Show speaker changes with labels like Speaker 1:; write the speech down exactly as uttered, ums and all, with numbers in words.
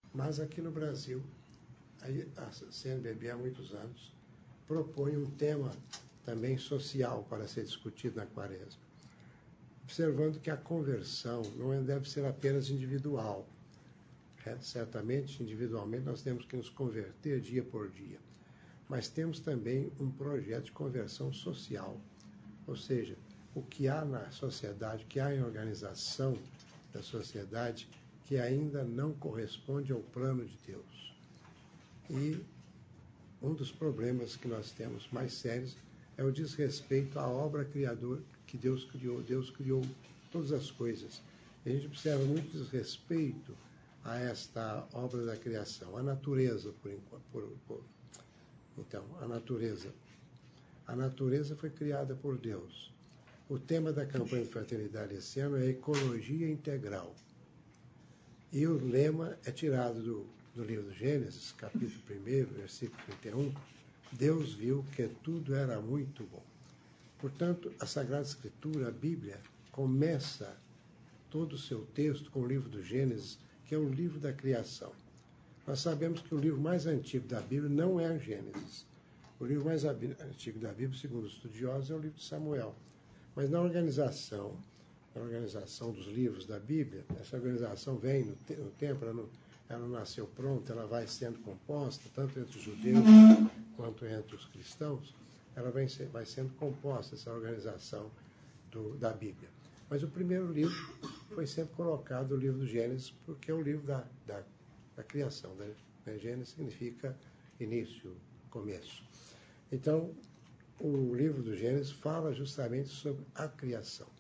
Speaker 1: Mas aqui no Brasil, a C N B B há muitos anos propõe um tema também social para ser discutido na Quaresma, observando que a conversão não deve ser apenas individual. É, certamente, individualmente, nós temos que nos converter dia por dia, mas temos também um projeto de conversão social, ou seja, o que há na sociedade, o que há em organização da sociedade que ainda não corresponde ao plano de Deus. E um dos problemas que nós temos mais sérios é o desrespeito à obra criadora que Deus criou. Deus criou todas as coisas. A gente observa muito desrespeito a esta obra da criação, a natureza, por enquanto. Por, por, então, a natureza. A natureza foi criada por Deus. O tema da campanha de fraternidade esse ano é ecologia integral. E o lema é tirado do, do livro do Gênesis, capítulo primeiro, versículo trinta e um. Deus viu que tudo era muito bom. Portanto, a Sagrada Escritura, a Bíblia, começa todo o seu texto com o livro do Gênesis, que é o livro da criação. Nós sabemos que o livro mais antigo da Bíblia não é o Gênesis. O livro mais antigo da Bíblia, segundo os estudiosos, é o livro de Samuel. Mas na organização, na organização dos livros da Bíblia, essa organização vem no, te no tempo, ela não, ela não nasceu pronta, ela vai sendo composta, tanto entre os judeus quanto entre os cristãos, ela vai, ser, vai sendo composta, essa organização do, da Bíblia. Mas o primeiro livro foi sempre colocado o livro do Gênesis, porque é o livro da, da, da criação. Né? Gênesis significa início, começo. Então, o livro do Gênesis fala justamente sobre a criação.